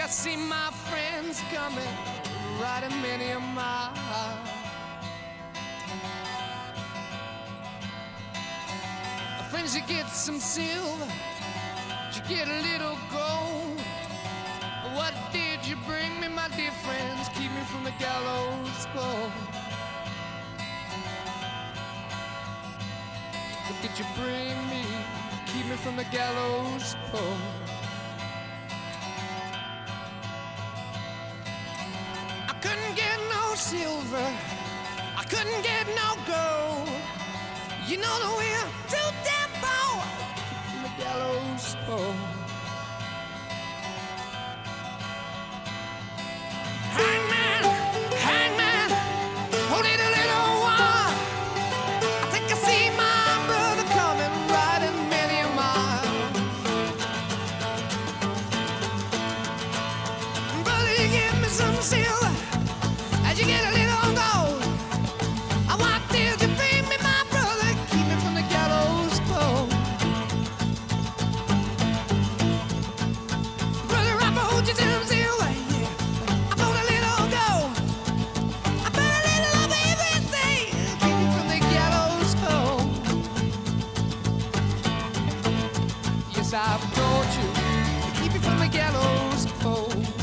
see my friends coming, riding many a mile. Friends, you get some silver, you get a little gold. What did you bring me, my dear friends? Keep me from the gallows pole. What did you bring me? Keep me from the gallows pole. I couldn't get no silver, I couldn't get no gold. You know that we're too damn poor from the gallows pole. Hangman, hangman, hold it a little while. I think I see my brother coming, riding many a mile. Brother, you give me some silver as you get a little gold. What did you bring me, my brother? Keep me from the gallows pole. Brother, I hold you some silver, yeah. I put a little gold. I put a little of everything. Keep me from the gallows pole. Yes, I've told you to keep me from the gallows pole.